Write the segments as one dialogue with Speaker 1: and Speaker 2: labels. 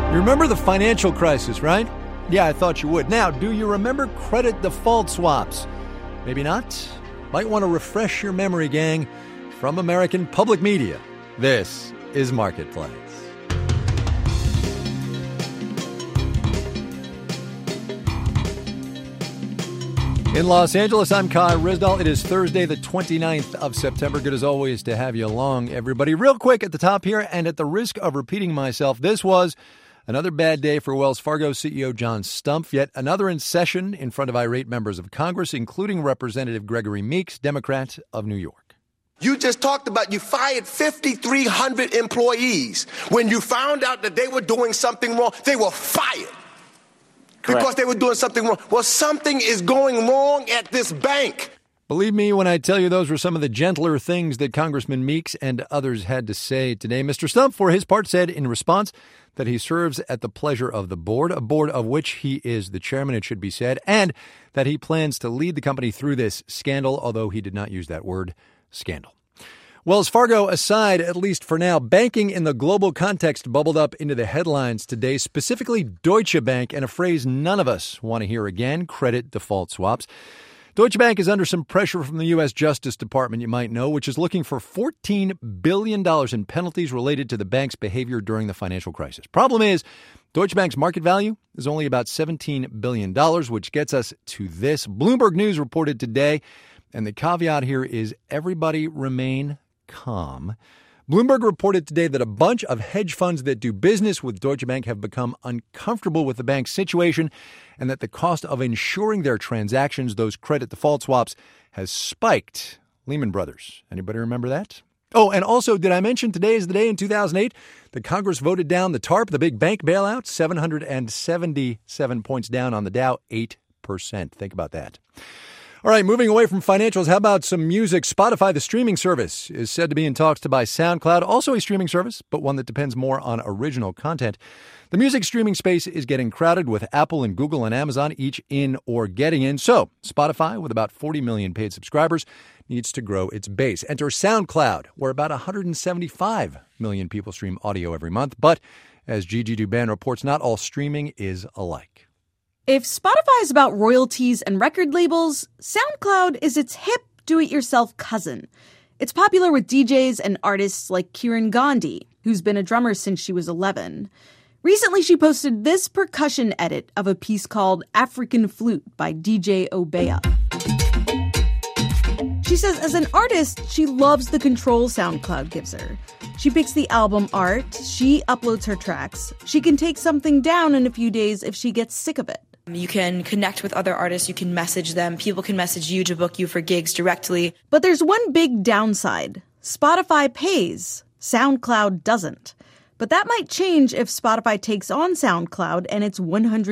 Speaker 1: You remember the financial crisis, right? Yeah, I thought you would. Now, do you remember credit default swaps? Maybe not. Might want to refresh your memory, gang. From American Public Media, this is Marketplace. In Los Angeles, I'm Kai Ryssdal. It is Thursday, the 29th of September. Good as always to have you along, everybody. Real quick at the top here, and at the risk of repeating myself, this was another bad day for Wells Fargo CEO John Stumpf. Yet another in session in front of irate members of Congress, including Representative Gregory Meeks, Democrat of New York.
Speaker 2: You just talked about you fired 5,300 employees. When you found out that they were doing something wrong, they were fired. Correct. Because they were doing something wrong. Well, something is going wrong at this bank.
Speaker 1: Believe me when I tell you those were some of the gentler things that Congressman Meeks and others had to say today. Mr. Stumpf, for his part, said in response that he serves at the pleasure of the board, a board of which he is the chairman, it should be said, and that he plans to lead the company through this scandal, although he did not use that word, scandal. Wells Fargo aside, at least for now, banking in the global context bubbled up into the headlines today, specifically Deutsche Bank, and a phrase none of us want to hear again, credit default swaps. Deutsche Bank is under some pressure from the U.S. Justice Department, you might know, which is looking for $14 billion in penalties related to the bank's behavior during the financial crisis. Problem is, Deutsche Bank's market value is only about $17 billion, which gets us to this. Bloomberg News reported today, and the caveat here is everybody remain calm. Bloomberg reported today that a bunch of hedge funds that do business with Deutsche Bank have become uncomfortable with the bank's situation and that the cost of insuring their transactions, those credit default swaps, has spiked. Lehman Brothers. Anybody remember that? Oh, and also, did I mention today is the day in 2008 that Congress voted down the TARP, the big bank bailout, 777 points down on the Dow, 8%. Think about that. All right, moving away from financials, how about some music? Spotify, the streaming service, is said to be in talks to buy SoundCloud, also a streaming service, but one that depends more on original content. The music streaming space is getting crowded with Apple and Google and Amazon each in or getting in. So Spotify, with about 40 million paid subscribers, needs to grow its base. Enter SoundCloud, where about 175 million people stream audio every month. But as Gigi Douban reports, not all streaming is alike.
Speaker 3: If Spotify is about royalties and record labels, SoundCloud is its hip, do-it-yourself cousin. It's popular with DJs and artists like Kiran Gandhi, who's been a drummer since she was 11. Recently, she posted this percussion edit of a piece called African Flute by DJ Obeya. She says as an artist, she loves the control SoundCloud gives her. She picks the album art, she uploads her tracks. She can take something down in a few days if she gets sick of it.
Speaker 4: You can connect with other artists, you can message them, people can message you to book you for gigs directly.
Speaker 3: But there's one big downside. Spotify pays, SoundCloud doesn't. But that might change if Spotify takes on SoundCloud and its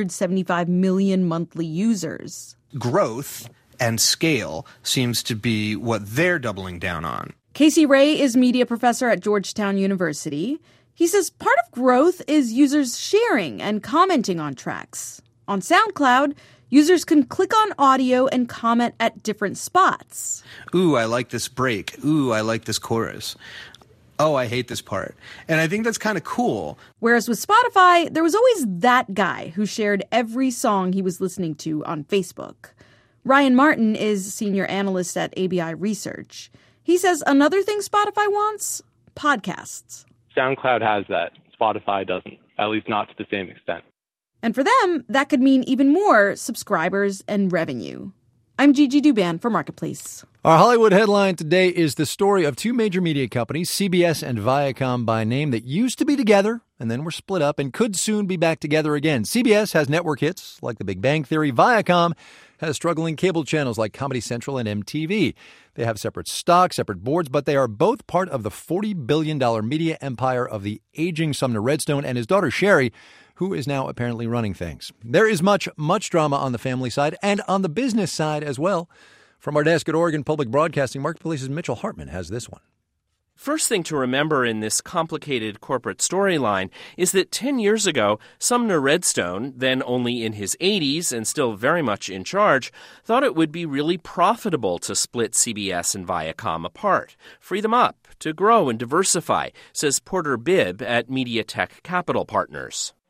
Speaker 3: 175 million monthly users.
Speaker 5: Growth and scale seems to be what they're doubling down on.
Speaker 3: Casey Ray is media professor at Georgetown University. He says part of growth is users sharing and commenting on tracks. On SoundCloud, users can click on audio and comment at different spots.
Speaker 5: Ooh, I like this break. Ooh, I like this chorus. Oh, I hate this part. And I think that's kind of cool.
Speaker 3: Whereas with Spotify, there was always that guy who shared every song he was listening to on Facebook. Ryan Martin is senior analyst at ABI Research. He says another thing Spotify wants? Podcasts.
Speaker 6: SoundCloud has that. Spotify doesn't, at least not to the same extent.
Speaker 3: And for them, that could mean even more subscribers and revenue. I'm Gigi Douban for Marketplace.
Speaker 1: Our Hollywood headline today is the story of two major media companies, CBS and Viacom by name, that used to be together and then were split up and could soon be back together again. CBS has network hits like The Big Bang Theory. Viacom has struggling cable channels like Comedy Central and MTV. They have separate stock, separate boards, but they are both part of the $40 billion media empire of the aging Sumner Redstone and his daughter Sherry, who is now apparently running things. There is much drama on the family side and on the business side as well. From our desk at Oregon Public Broadcasting Marketplace's Mitchell Hartman has this one.
Speaker 7: First thing to remember in this complicated corporate storyline is that 10 years ago, Sumner Redstone, then only in his 80s and still very much in charge, thought it would be really profitable to split CBS and Viacom apart, free them up, to grow and diversify, says Porter Bibb at Media Tech Capital Partners.
Speaker 8: To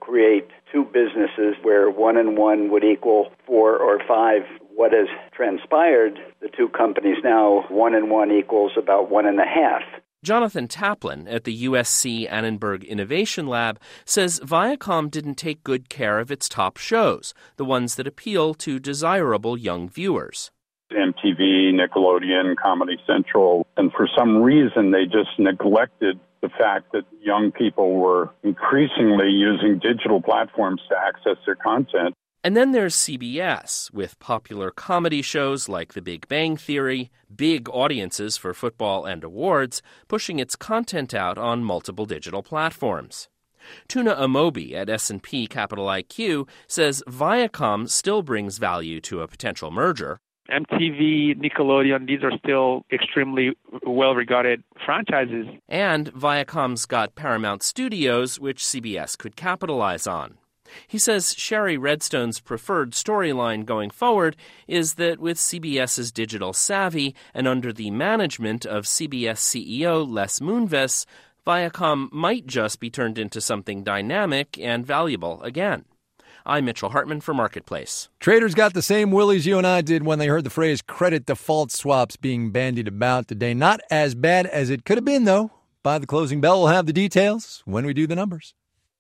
Speaker 8: create two businesses where 1 and 1 would equal 4 or 5. What has transpired, the two companies now, 1 and 1 equals about 1.5.
Speaker 7: Jonathan Taplin at the USC Annenberg Innovation Lab says Viacom didn't take good care of its top shows, the ones that appeal to desirable young viewers.
Speaker 9: MTV, Nickelodeon, Comedy Central, and for some reason they just neglected the fact that young people were increasingly using digital platforms to access their content.
Speaker 7: And then there's CBS, with popular comedy shows like The Big Bang Theory, big audiences for football and awards, pushing its content out on multiple digital platforms. Tuna Amobi at S&P Capital IQ says Viacom still brings value to a potential merger.
Speaker 6: MTV, Nickelodeon, these are still extremely well-regarded franchises.
Speaker 7: And Viacom's got Paramount Studios, which CBS could capitalize on. He says Sherry Redstone's preferred storyline going forward is that with CBS's digital savvy and under the management of CBS CEO Les Moonves, Viacom might just be turned into something dynamic and valuable again. I'm Mitchell Hartman for Marketplace.
Speaker 1: Traders got the same willies you and I did when they heard the phrase credit default swaps being bandied about today. Not as bad as it could have been, though. By the closing bell, we'll have the details when we do the numbers.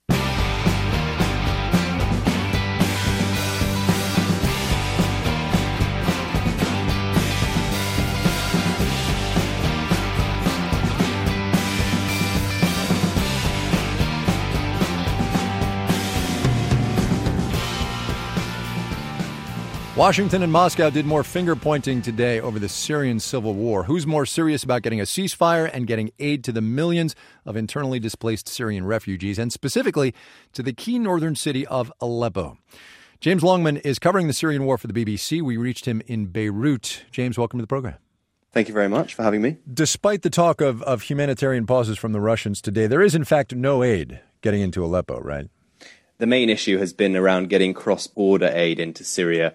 Speaker 1: Washington and Moscow did more finger-pointing today over the Syrian civil war. Who's more serious about getting a ceasefire and getting aid to the millions of internally displaced Syrian refugees, and specifically to the key northern city of Aleppo? James Longman is covering the Syrian war for the BBC. We reached him in Beirut. James, welcome to the program.
Speaker 10: Thank you very much for having me.
Speaker 1: Despite the talk of humanitarian pauses from the Russians today, there is, in fact, no aid getting into Aleppo, right?
Speaker 10: The main issue has been around getting cross-border aid into Syria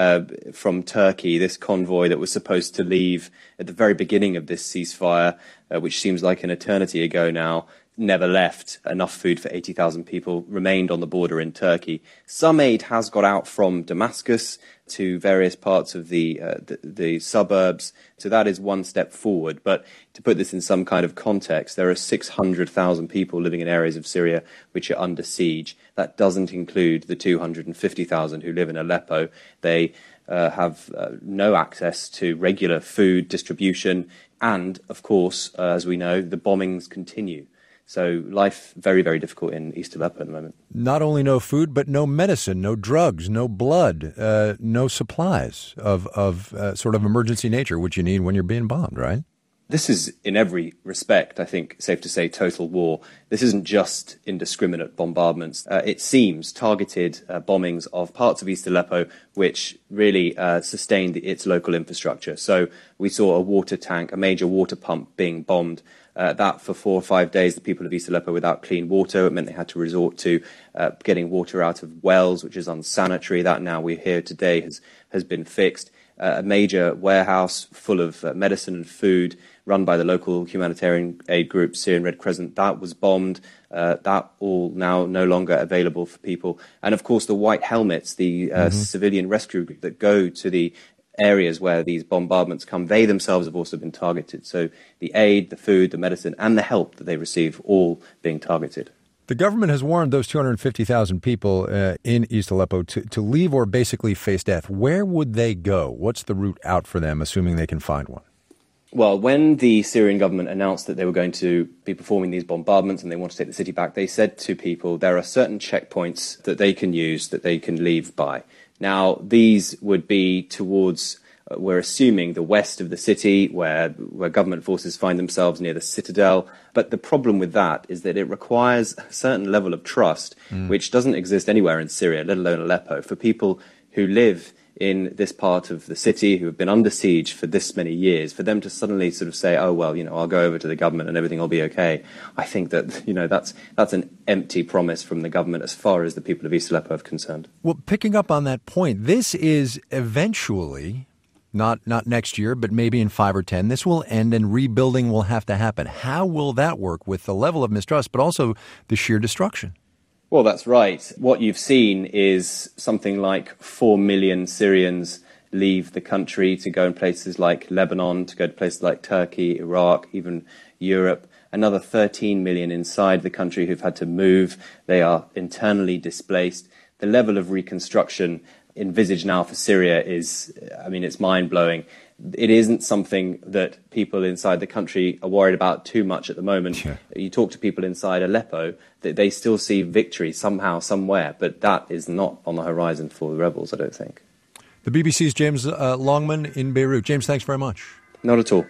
Speaker 10: from Turkey, this convoy that was supposed to leave at the very beginning of this ceasefire, which seems like an eternity ago now, never left. Enough food for 80,000 people remained on the border in Turkey. Some aid has got out from Damascus to various parts of the suburbs, so that is one step forward. But to put this in some kind of context, there are 600,000 people living in areas of Syria which are under siege. That doesn't include the 250,000 who live in Aleppo. They have no access to regular food distribution, and, of course, as we know, the bombings continue. So life very, very difficult in East Aleppo at the moment.
Speaker 1: Not only no food, but no medicine, no drugs, no blood, no supplies of sort of emergency nature, which you need when you're being bombed, right?
Speaker 10: This is, in every respect, I think, safe to say, total war. This isn't just indiscriminate bombardments. It seems targeted bombings of parts of East Aleppo, which really sustained its local infrastructure. So we saw a water tank, a major water pump being bombed. That for 4 or 5 days, the people of East Aleppo without clean water. It meant they had to resort to getting water out of wells, which is unsanitary. That now we hear today has been fixed. A major warehouse full of medicine and food run by the local humanitarian aid group, Syrian Red Crescent, that was bombed. That all now no longer available for people. And of course, the white helmets, the civilian rescue group that go to the areas where these bombardments come, they themselves have also been targeted. So the aid, the food, the medicine, and the help that they receive, all being targeted.
Speaker 1: The government has warned those 250,000 people in East Aleppo to leave or basically face death. Where would they go? What's the route out for them, assuming they can find one?
Speaker 10: Well, when the Syrian government announced that they were going to be performing these bombardments and they want to take the city back, they said to people there are certain checkpoints that they can use, that they can leave by. Now, these would be towards, we're assuming, the west of the city, where government forces find themselves near the citadel. But the problem with that is that it requires a certain level of trust, which doesn't exist anywhere in Syria, let alone Aleppo, for people who live in this part of the city, who have been under siege for this many years, for them to suddenly sort of say, oh, well, I'll go over to the government and everything will be okay. I think that, that's an empty promise from the government as far as the people of East Aleppo are concerned.
Speaker 1: Well, picking up on that point, this is eventually, not next year, but maybe in 5 or 10, this will end and rebuilding will have to happen. How will that work with the level of mistrust, but also the sheer destruction?
Speaker 10: Well, that's right. What you've seen is something like 4 million Syrians leave the country to go in places like Lebanon, to go to places like Turkey, Iraq, even Europe. Another 13 million inside the country who've had to move. They are internally displaced. The level of reconstruction envisaged now for Syria is, it's mind-blowing. It isn't something that people inside the country are worried about too much at the moment. Yeah. You talk to people inside Aleppo, that they still see victory somehow, somewhere, but that is not on the horizon for the rebels, I don't think.
Speaker 1: The BBC's James Longman in Beirut. James, thanks very much.
Speaker 10: Not at all.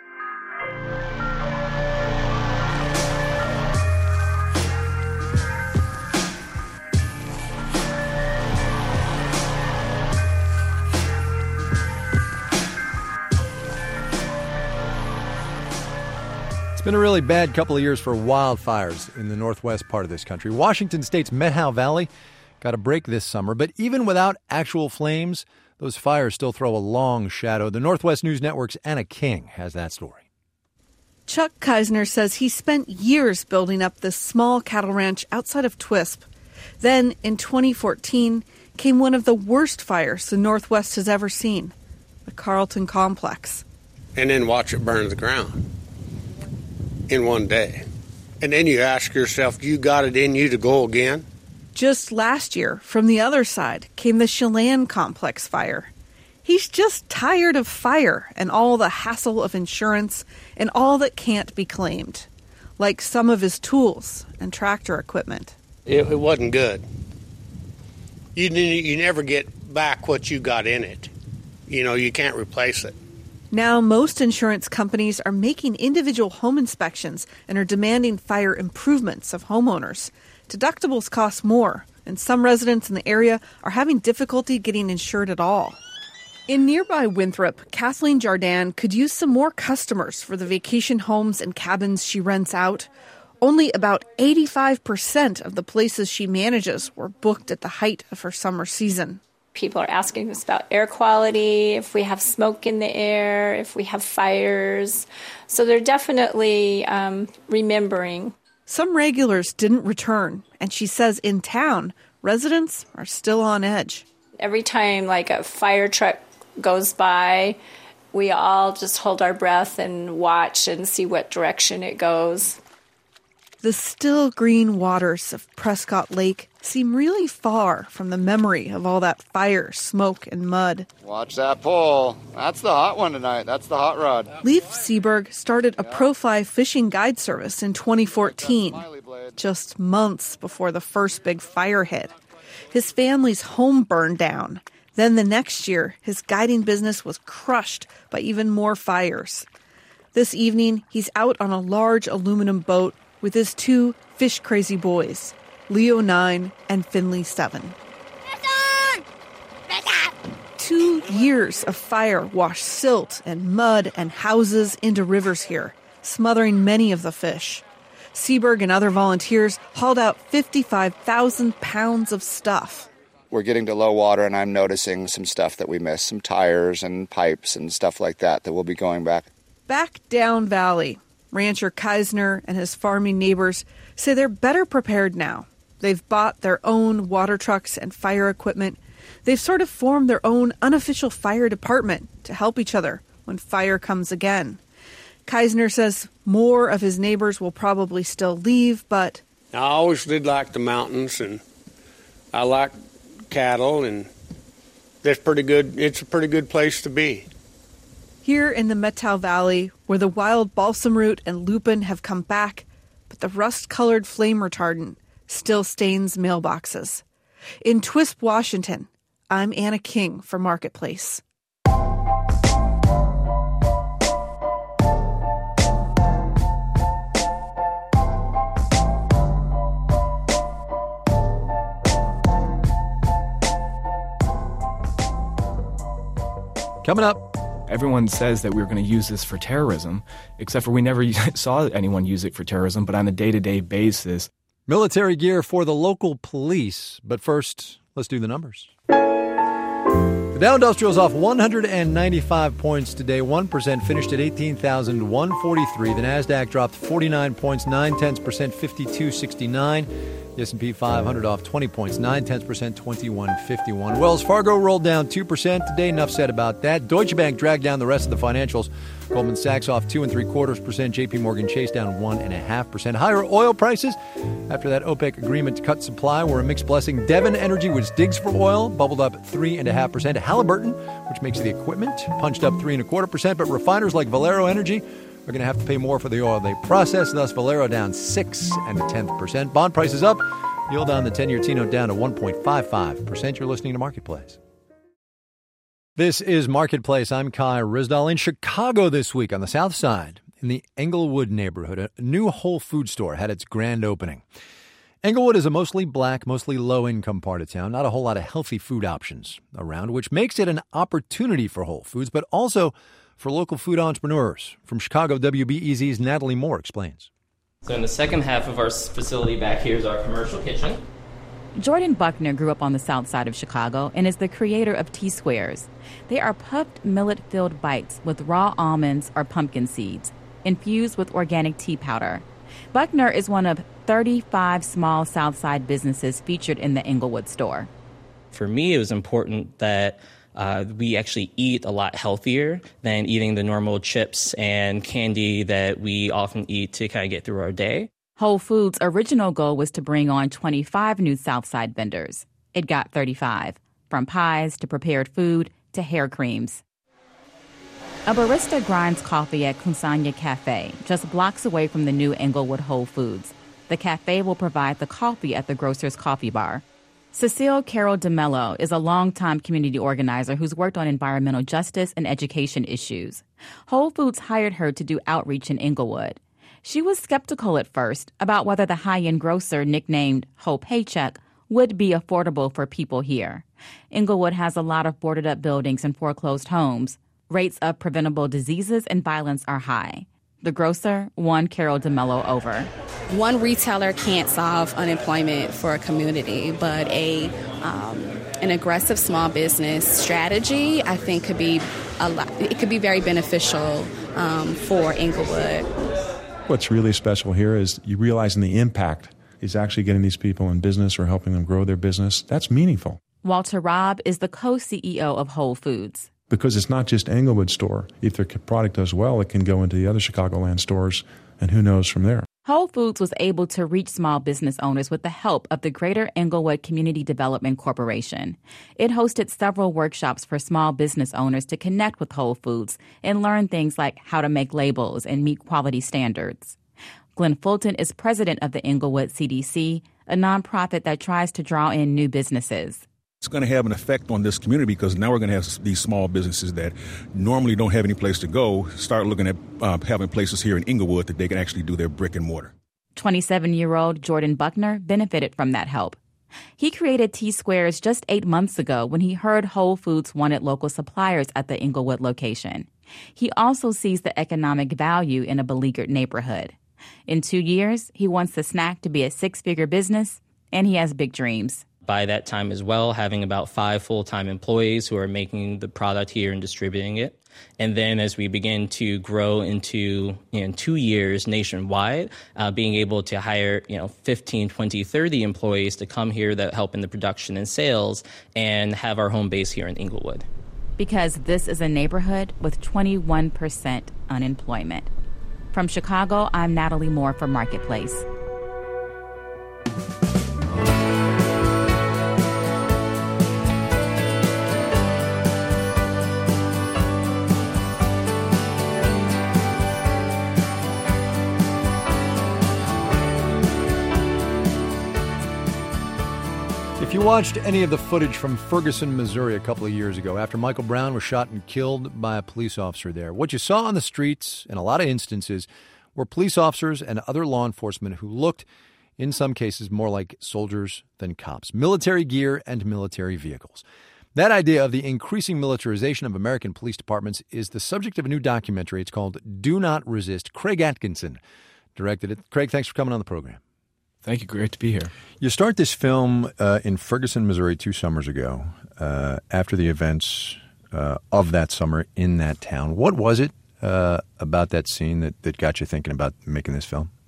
Speaker 1: It's been a really bad couple of years for wildfires in the northwest part of this country. Washington State's Methow Valley got a break this summer, but even without actual flames, those fires still throw a long shadow. The Northwest News Network's Anna King has that story.
Speaker 11: Chuck Keisner says he spent years building up this small cattle ranch outside of Twisp. Then, in 2014, came one of the worst fires the Northwest has ever seen, the Carlton Complex.
Speaker 12: And then watch it burn to the ground in one day. And then you ask yourself, you got it in you to go again?
Speaker 11: Just last year, from the other side, came the Chelan Complex fire. He's just tired of fire and all the hassle of insurance and all that can't be claimed, like some of his tools and tractor equipment.
Speaker 12: It wasn't good. You never get back what you got in it. You can't replace it.
Speaker 11: Now, most insurance companies are making individual home inspections and are demanding fire improvements of homeowners. Deductibles cost more, and some residents in the area are having difficulty getting insured at all. In nearby Winthrop, Kathleen Jardin could use some more customers for the vacation homes and cabins she rents out. Only about 85% of the places she manages were booked at the height of her summer season.
Speaker 13: People are asking us about air quality, if we have smoke in the air, if we have fires. So they're definitely remembering.
Speaker 11: Some regulars didn't return, and she says in town, residents are still on edge.
Speaker 13: Every time like a fire truck goes by, we all just hold our breath and watch and see what direction it goes.
Speaker 11: The still green waters of Prescott Lake seem really far from the memory of all that fire, smoke, and mud.
Speaker 14: Watch that pole. That's the hot one tonight. That's the hot rod.
Speaker 11: Leif Seberg started a Pro-Fly fishing guide service in 2014, just months before the first big fire hit. His family's home burned down. Then the next year, his guiding business was crushed by even more fires. This evening, he's out on a large aluminum boat with his two fish-crazy boys, Leo 9 and Finley 7. 2 years of fire washed silt and mud and houses into rivers here, smothering many of the fish. Seberg and other volunteers hauled out 55,000 pounds of stuff.
Speaker 14: We're getting to low water, and I'm noticing some stuff that we missed, some tires and pipes and stuff like that will be going back.
Speaker 11: Back down valley, rancher Keisner and his farming neighbors say they're better prepared now. They've bought their own water trucks and fire equipment. They've sort of formed their own unofficial fire department to help each other when fire comes again. Keisner says more of his neighbors will probably still leave, but
Speaker 12: I always did like the mountains, and I like cattle, and that's pretty good. It's a pretty good place to be.
Speaker 11: Here in the Methow Valley, where the wild balsam root and lupin have come back, but the rust-colored flame retardant still stains mailboxes. In Twisp, Washington, I'm Anna King for Marketplace.
Speaker 1: Coming up.
Speaker 15: Everyone says that we're going to use this for terrorism, except for we never saw anyone use it for terrorism, but on a day-to-day basis.
Speaker 1: Military gear for the local police. But first, let's do the numbers. The Dow Industrial is off 195 points today. 1% finished at 18,143. The NASDAQ dropped 49 points, 0.9%, 5269. The S&P 500 off 20 points, 0.9%, 21.51. Wells Fargo rolled down 2% today. Enough said about that. Deutsche Bank dragged down the rest of the financials. Goldman Sachs off 2.75%. J.P. Morgan Chase down 1.5%. Higher oil prices after that OPEC agreement to cut supply were a mixed blessing. Devon Energy, which digs for oil, bubbled up 3.5%. Halliburton, which makes the equipment, punched up 3.25%. But refiners like Valero Energy are going to have to pay more for the oil they process. Thus, Valero down 6.1%. Bond prices up. Yield on the 10-year T-note down to 1.55%. You're listening to Marketplace. This is Marketplace. I'm Kai Ryssdal. In Chicago this week on the South Side, in the Englewood neighborhood, a new Whole Foods store had its grand opening. Englewood is a mostly black, mostly low-income part of town. Not a whole lot of healthy food options around, which makes it an opportunity for Whole Foods, but also for local food entrepreneurs. From Chicago, WBEZ's Natalie Moore explains.
Speaker 16: So in the second half of our facility back here is our commercial kitchen.
Speaker 17: Jordan Buckner grew up on the south side of Chicago and is the creator of T-Squares. They are puffed millet-filled bites with raw almonds or pumpkin seeds, infused with organic tea powder. Buckner is one of 35 small south side businesses featured in the Englewood store.
Speaker 16: For me, it was important that we actually eat a lot healthier than eating the normal chips and candy that we often eat to kind of get through our day.
Speaker 17: Whole Foods' original goal was to bring on 25 new Southside vendors. It got 35, from pies to prepared food to hair creams. A barista grinds coffee at Kusanya Cafe, just blocks away from the new Englewood Whole Foods. The cafe will provide the coffee at the grocer's coffee bar. Cecile Carol DeMello is a longtime community organizer who's worked on environmental justice and education issues. Whole Foods hired her to do outreach in Englewood. She was skeptical at first about whether the high-end grocer nicknamed Whole Paycheck would be affordable for people here. Englewood has a lot of boarded-up buildings and foreclosed homes. Rates of preventable diseases and violence are high. The grocer won Carol DeMello over.
Speaker 18: One retailer can't solve unemployment for a community, but an aggressive small business strategy, I think, could be it could be very beneficial for Englewood.
Speaker 19: What's really special here is you realizing the impact is actually getting these people in business or helping them grow their business. That's meaningful.
Speaker 17: Walter Robb is the co-CEO of Whole Foods.
Speaker 19: Because it's not just Englewood store. If their product does well, it can go into the other Chicagoland stores, and who knows from there.
Speaker 17: Whole Foods was able to reach small business owners with the help of the Greater Englewood Community Development Corporation. It hosted several workshops for small business owners to connect with Whole Foods and learn things like how to make labels and meet quality standards. Glenn Fulton is president of the Englewood CDC, a nonprofit that tries to draw in new businesses.
Speaker 20: It's going to have an effect on this community because now we're going to have these small businesses that normally don't have any place to go start looking at having places here in Englewood that they can actually do their brick and mortar.
Speaker 17: 27-year-old Jordan Buckner benefited from that help. He created T-Squares just 8 months ago when he heard Whole Foods wanted local suppliers at the Englewood location. He also sees the economic value in a beleaguered neighborhood. In 2 years, he wants the snack to be a six-figure business, and he has big dreams.
Speaker 16: By that time as well, having about 5 full-time employees who are making the product here and distributing it. And then as we begin to grow into, in 2 years nationwide, being able to hire, 15, 20, 30 employees to come here that help in the production and sales and have our home base here in Englewood.
Speaker 17: Because this is a neighborhood with 21% unemployment. From Chicago, I'm Natalie Moore for Marketplace.
Speaker 1: If you watched any of the footage from Ferguson, Missouri a couple of years ago after Michael Brown was shot and killed by a police officer there, what you saw on the streets in a lot of instances were police officers and other law enforcement who looked, in some cases, more like soldiers than cops. Military gear and military vehicles. That idea of the increasing militarization of American police departments is the subject of a new documentary. It's called Do Not Resist. Craig Atkinson directed it. Craig, thanks for coming on the program.
Speaker 15: Thank you. Great to be here.
Speaker 1: You start this film in Ferguson, Missouri 2 summers ago, after the events of that summer in that town. What was it about that scene that got you thinking about making this film?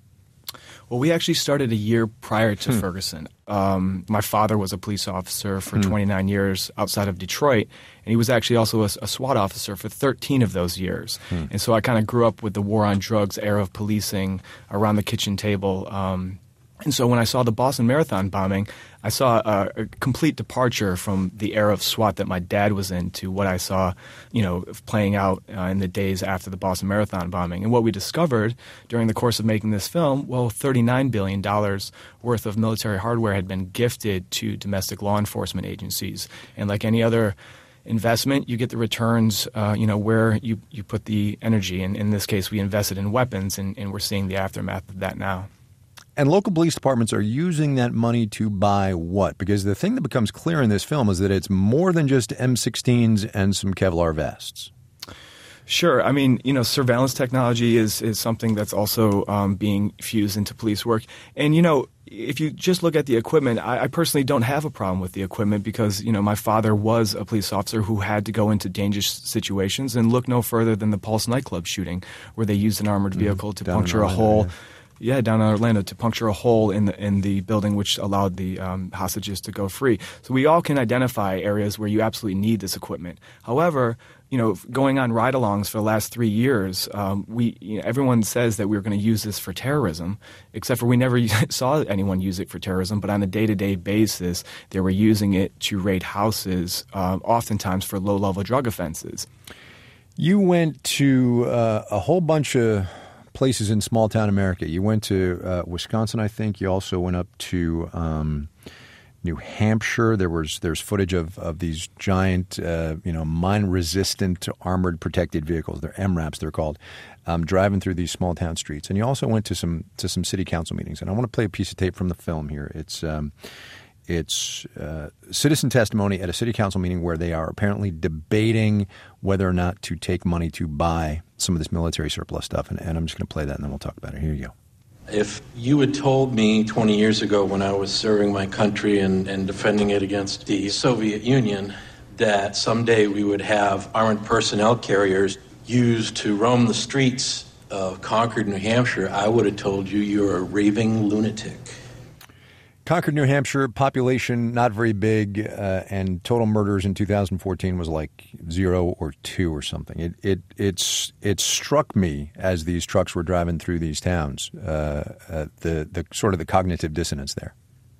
Speaker 15: Well, we actually started a year prior to Ferguson. My father was a police officer for 29 years outside of Detroit, and he was actually also a SWAT officer for 13 of those years. And so I kind of grew up with the war on drugs era of policing around the kitchen table. And so when I saw the Boston Marathon bombing, I saw a complete departure from the era of SWAT that my dad was in to what I saw, playing out in the days after the Boston Marathon bombing. And what we discovered during the course of making this film, well, $39 billion worth of military hardware had been gifted to domestic law enforcement agencies. And like any other investment, you get the returns, where you put the energy. And in this case, we invested in weapons, and we're seeing the aftermath of that now.
Speaker 1: And local police departments are using that money to buy what? Because the thing that becomes clear in this film is that it's more than just M16s and some Kevlar vests.
Speaker 15: Sure. I mean, surveillance technology is something that's also being fused into police work. And, if you just look at the equipment, I personally don't have a problem with the equipment because, my father was a police officer who had to go into dangerous situations, and look no further than the Pulse nightclub shooting where they used an armored vehicle to puncture a hole. Yeah. Yeah, down in Orlando, to puncture a hole in the building, which allowed the hostages to go free. So we all can identify areas where you absolutely need this equipment. However, going on ride-alongs for the last 3 years, everyone says that we're going to use this for terrorism, except for we never saw anyone use it for terrorism. But on a day-to-day basis, they were using it to raid houses, oftentimes for low-level drug offenses.
Speaker 1: You went to a whole bunch of places in small town America. You went to Wisconsin, I think. You also went up to New Hampshire. There's footage of these giant, mine-resistant armored protected vehicles. They're MRAPs, they're called, driving through these small town streets. And you also went to some city council meetings. And I want to play a piece of tape from the film here. It's citizen testimony at a city council meeting where they are apparently debating whether or not to take money to buy some of this military surplus stuff. And I'm just going to play that, and then we'll talk about it. Here you go.
Speaker 21: If you had told me 20 years ago when I was serving my country and defending it against the Soviet Union that someday we would have armored personnel carriers used to roam the streets of Concord, New Hampshire, I would have told you you're a raving lunatic.
Speaker 1: Concord, New Hampshire, population not very big, and total murders in 2014 was like 0 or 2 or something. It struck me as these trucks were driving through these towns, the sort of the cognitive dissonance there.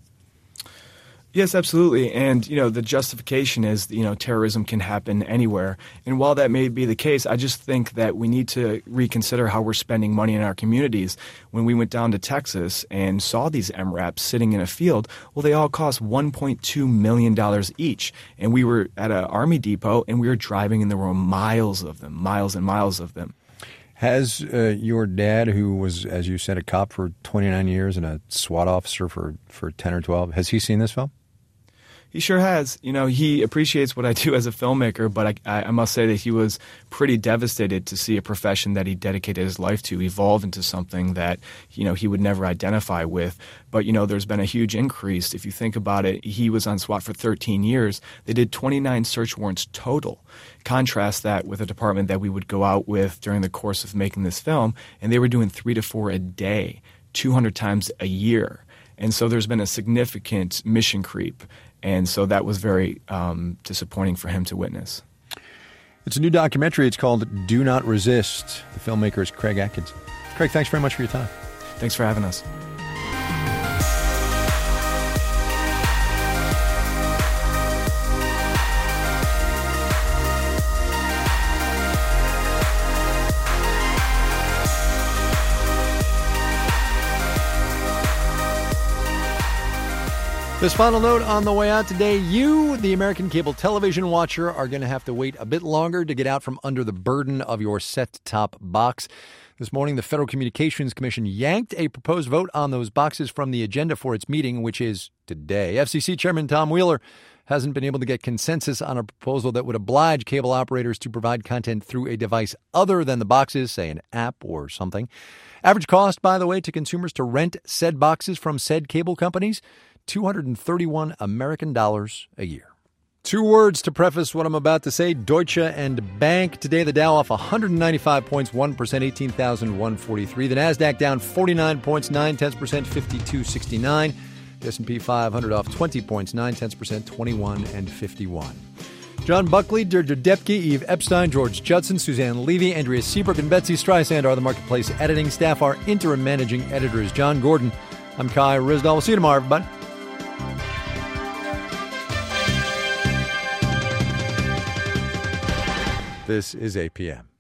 Speaker 15: Yes, absolutely. And, the justification is, terrorism can happen anywhere. And while that may be the case, I just think that we need to reconsider how we're spending money in our communities. When we went down to Texas and saw these MRAPs sitting in a field, well, they all cost $1.2 million each. And we were at an Army depot, and we were driving, and there were miles of them, miles and miles of them.
Speaker 1: Has your dad, who was, as you said, a cop for 29 years and a SWAT officer for 10 or 12, has he seen this film?
Speaker 15: He sure has. He appreciates what I do as a filmmaker, but I must say that he was pretty devastated to see a profession that he dedicated his life to evolve into something that, he would never identify with. But, there's been a huge increase. If you think about it, he was on SWAT for 13 years. They did 29 search warrants total. Contrast that with a department that we would go out with during the course of making this film, and they were doing 3 to 4 a day, 200 times a year. And so there's been a significant mission creep. And so that was very disappointing for him to witness.
Speaker 1: It's a new documentary. It's called Do Not Resist. The filmmaker is Craig Atkinson. Craig, thanks very much for your time.
Speaker 15: Thanks for having us.
Speaker 1: This final note on the way out today, you, the American cable television watcher, are going to have to wait a bit longer to get out from under the burden of your set-top box. This morning, the Federal Communications Commission yanked a proposed vote on those boxes from the agenda for its meeting, which is today. FCC Chairman Tom Wheeler hasn't been able to get consensus on a proposal that would oblige cable operators to provide content through a device other than the boxes, say an app or something. Average cost, by the way, to consumers to rent said boxes from said cable companies, $231 American a year. Two words to preface what I'm about to say. Deutsche and Bank. Today, the Dow off 195 points, 1%, 18,143. The NASDAQ down 49 points, 0.9%, 52.69. The S&P 500 off 20 points, 0.9%, 21.51. John Buckley, Deirdre Depke, Eve Epstein, George Judson, Suzanne Levy, Andrea Seabrook, and Betsy Streisand are the Marketplace editing staff. Our interim managing editor is John Gordon. I'm Kai Ryssdal. We'll see you tomorrow, everybody. This is APM.